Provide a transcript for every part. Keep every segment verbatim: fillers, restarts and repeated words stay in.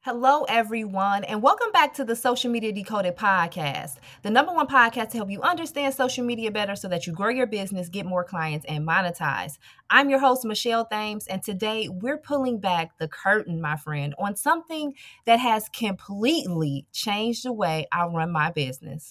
Hello, everyone, and welcome back to the Social Media Decoded podcast, the number one podcast to help you understand social media better so that you grow your business, get more clients, and monetize. I'm your host, Michelle Thames, and today we're pulling back the curtain, my friend, on something that has completely changed the way I run my business.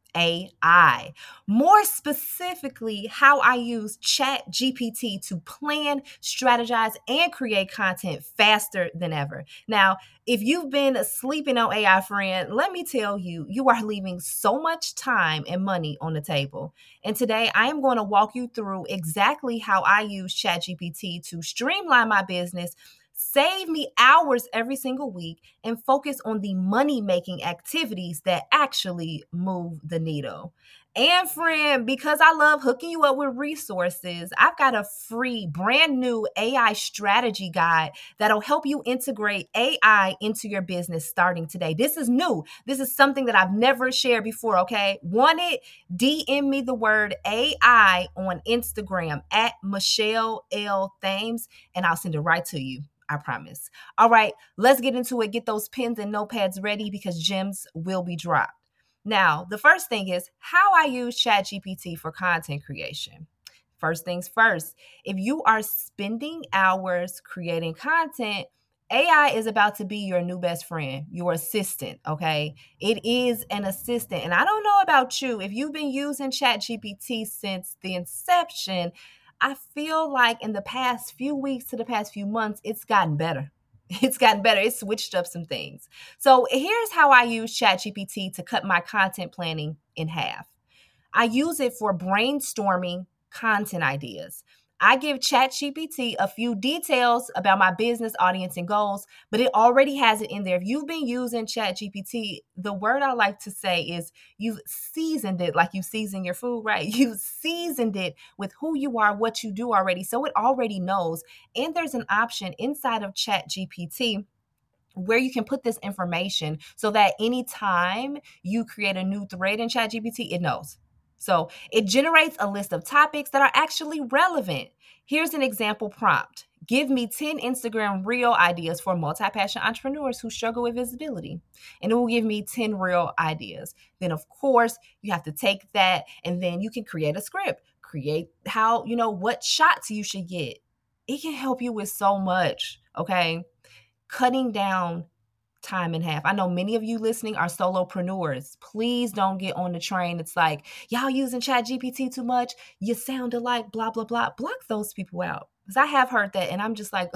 A I. More specifically, how I use Chat G P T to plan, strategize, and create content faster than ever. Now, if you've been sleeping on A I, friend, let me tell you, you are leaving so much time and money on the table. And today, I am going to walk you through exactly how I use Chat G P T to streamline my business, save me hours every single week, and focus on the money-making activities that actually move the needle. And friend, because I love hooking you up with resources, I've got a free brand new A I strategy guide that'll help you integrate A I into your business starting today. This is new. This is something that I've never shared before, okay? Want it? D M me the word A I on Instagram at Michelle L. Thames, and I'll send it right to you. I promise. All right, let's get into it. Get those pens and notepads ready because gems will be dropped. Now, the first thing is how I use Chat G P T for content creation. First things first, if you are spending hours creating content, A I is about to be your new best friend, your assistant, okay? It is an assistant. And I don't know about you, if you've been using Chat G P T since the inception, I feel like in the past few weeks to the past few months, it's gotten better. It's gotten better. It's switched up some things. So here's how I use ChatGPT to cut my content planning in half. I use it for brainstorming content ideas. I give ChatGPT a few details about my business, audience, and goals, but it already has it in there. If you've been using ChatGPT, the word I like to say is you've seasoned it like you season your food, right? You've seasoned it with who you are, what you do already. So it already knows. And there's an option inside of ChatGPT where you can put this information so that anytime you create a new thread in ChatGPT, it knows. So it generates a list of topics that are actually relevant. Here's an example prompt. Give me ten Instagram reel ideas for multi-passion entrepreneurs who struggle with visibility. And it will give me ten reel ideas. Then, of course, you have to take that and then you can create a script. Create how, you know, what shots you should get. It can help you with so much, okay? Cutting down time in half. I know many of you listening are solopreneurs. Please don't get on the train. It's like, y'all using Chat G P T too much. You sound alike, blah, blah, blah. Block those people out. Because I have heard that and I'm just like,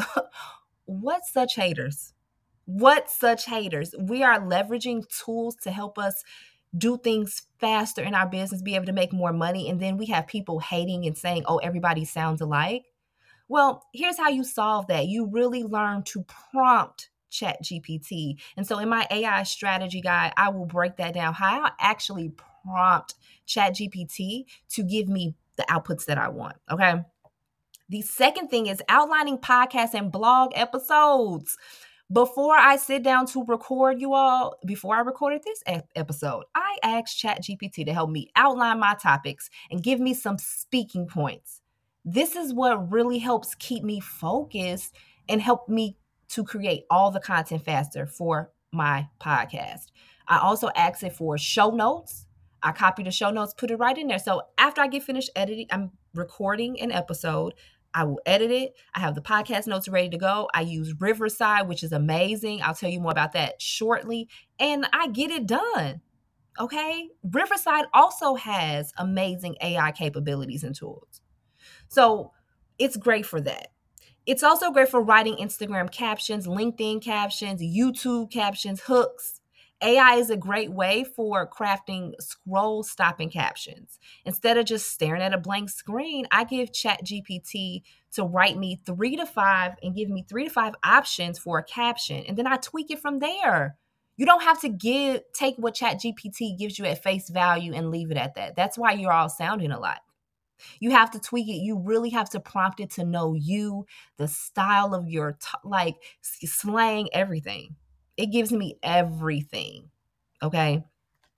what such haters? What such haters? We are leveraging tools to help us do things faster in our business, be able to make more money. And then we have people hating and saying, oh, everybody sounds alike. Well, here's how you solve that. You really learn to prompt Chat G P T. And so in my A I strategy guide, I will break that down, how I actually prompt Chat G P T to give me the outputs that I want, okay? The second thing is outlining podcast and blog episodes. Before I sit down to record, you all, before I recorded this episode, I asked Chat G P T to help me outline my topics and give me some speaking points. This is what really helps keep me focused and help me to create all the content faster for my podcast. I also ask it for show notes. I copy the show notes, put it right in there. So after I get finished editing, I'm recording an episode. I will edit it. I have the podcast notes ready to go. I use Riverside, which is amazing. I'll tell you more about that shortly. And I get it done. Okay? Riverside also has amazing A I capabilities and tools. So it's great for that. It's also great for writing Instagram captions, LinkedIn captions, YouTube captions, hooks. A I is a great way for crafting scroll stopping captions. Instead of just staring at a blank screen, I give ChatGPT to write me three to five and give me three to five options for a caption. And then I tweak it from there. You don't have to give take what ChatGPT gives you at face value and leave it at that. That's why you're all sounding alike. You have to tweak it. You really have to prompt it to know you, the style of your, t- like slang, everything. It gives me everything. Okay.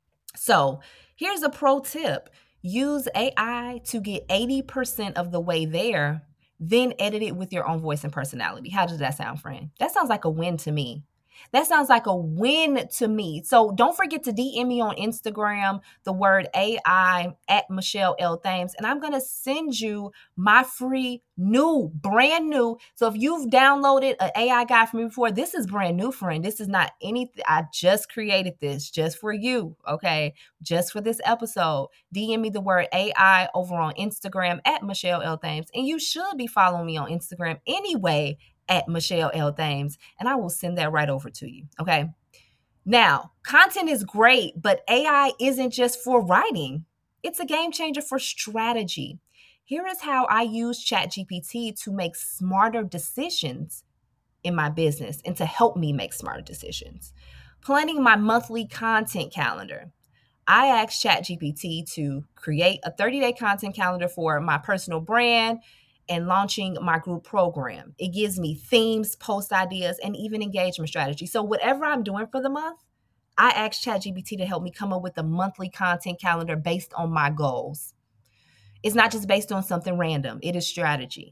So here's a pro tip. Use A I to get eighty percent of the way there, then edit it with your own voice and personality. How does that sound, friend? That sounds like a win to me. That sounds like a win to me. So don't forget to D M me on Instagram, the word A I at Michelle L. Thames, and I'm going to send you my free new, brand new. So if you've downloaded an A I guide from me before, this is brand new, friend. This is not anything. I just created this just for you, okay? Just for this episode. D M me the word A I over on Instagram at Michelle L. Thames, and you should be following me on Instagram anyway at Michelle L. Thames, and I will send that right over to you, okay? Now, content is great, but A I isn't just for writing. It's a game changer for strategy. Here is how I use ChatGPT to make smarter decisions in my business and to help me make smarter decisions. Planning my monthly content calendar. I asked ChatGPT to create a thirty-day content calendar for my personal brand and launching my group program. It gives me themes, post ideas, and even engagement strategy. So whatever I'm doing for the month, I asked ChatGPT to help me come up with a monthly content calendar based on my goals. It's not just based on something random. It is strategy.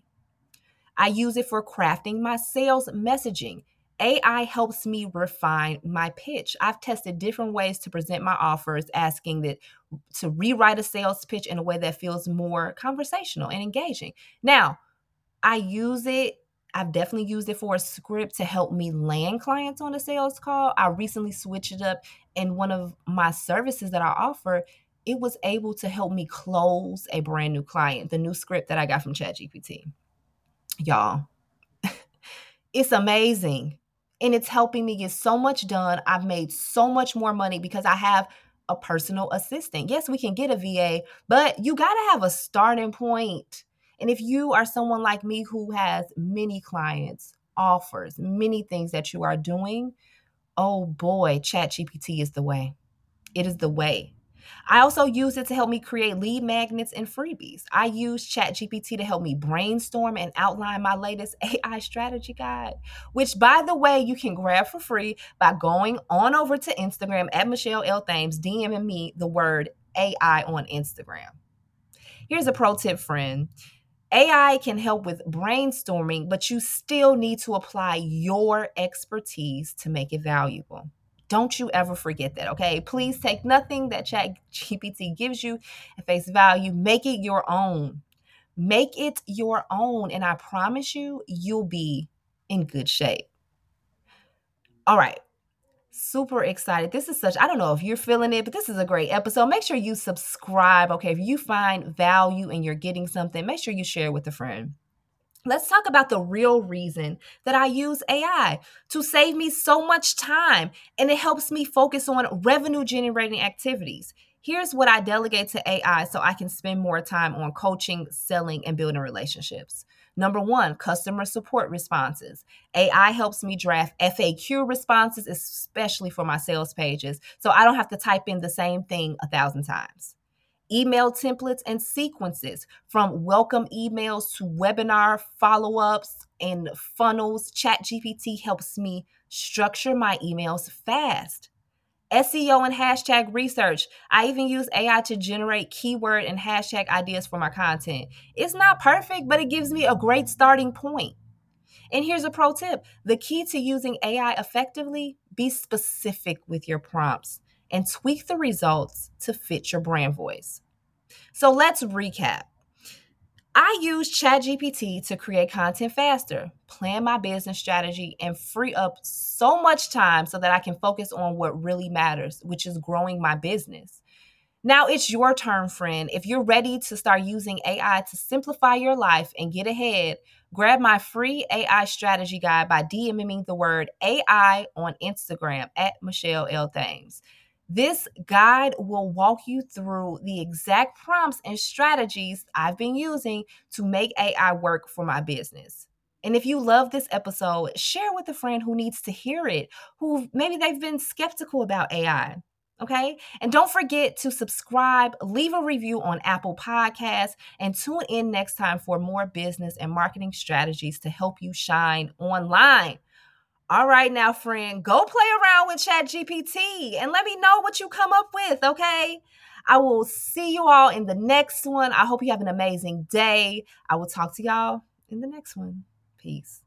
I use it for crafting my sales messaging. A I helps me refine my pitch. I've tested different ways to present my offers, asking that to rewrite a sales pitch in a way that feels more conversational and engaging. Now, I use it. I've definitely used it for a script to help me land clients on a sales call. I recently switched it up, and one of my services that I offer, it was able to help me close a brand new client, the new script that I got from ChatGPT. Y'all, it's amazing. And it's helping me get so much done. I've made so much more money because I have a personal assistant. Yes, we can get a V A, but you got to have a starting point. And if you are someone like me who has many clients, offers, many things that you are doing, oh boy, ChatGPT is the way. It is the way. I also use it to help me create lead magnets and freebies. I use ChatGPT to help me brainstorm and outline my latest A I strategy guide, which, by the way, you can grab for free by going on over to Instagram at Michelle L. Thames, DMing me the word A I on Instagram. Here's a pro tip, friend. A I can help with brainstorming, but you still need to apply your expertise to make it valuable. Don't you ever forget that, okay? Please take nothing that ChatGPT gives you at face value. Make it your own. Make it your own, and I promise you, you'll be in good shape. All right. Super excited. This is such, I don't know if you're feeling it, but this is a great episode. Make sure you subscribe, okay? If you find value and you're getting something, make sure you share it with a friend. Let's talk about the real reason that I use A I to save me so much time, and it helps me focus on revenue generating activities. Here's what I delegate to A I so I can spend more time on coaching, selling, and building relationships. Number one, customer support responses. A I helps me draft F A Q responses, especially for my sales pages, so I don't have to type in the same thing a thousand times. Email templates and sequences, from welcome emails to webinar follow-ups and funnels. ChatGPT helps me structure my emails fast. S E O and hashtag research. I even use A I to generate keyword and hashtag ideas for my content. It's not perfect, but it gives me a great starting point. And here's a pro tip. The key to using A I effectively: be specific with your prompts and tweak the results to fit your brand voice. So let's recap. I use ChatGPT to create content faster, plan my business strategy, and free up so much time so that I can focus on what really matters, which is growing my business. Now it's your turn, friend. If you're ready to start using A I to simplify your life and get ahead, grab my free A I strategy guide by DMing me the word A I on Instagram at Michelle L. Thames. This guide will walk you through the exact prompts and strategies I've been using to make A I work for my business. And if you love this episode, share with a friend who needs to hear it, who maybe they've been skeptical about A I. Okay? And don't forget to subscribe, leave a review on Apple Podcasts, and tune in next time for more business and marketing strategies to help you shine online. All right, now, friend, go play around with ChatGPT and let me know what you come up with, okay? I will see you all in the next one. I hope you have an amazing day. I will talk to y'all in the next one. Peace.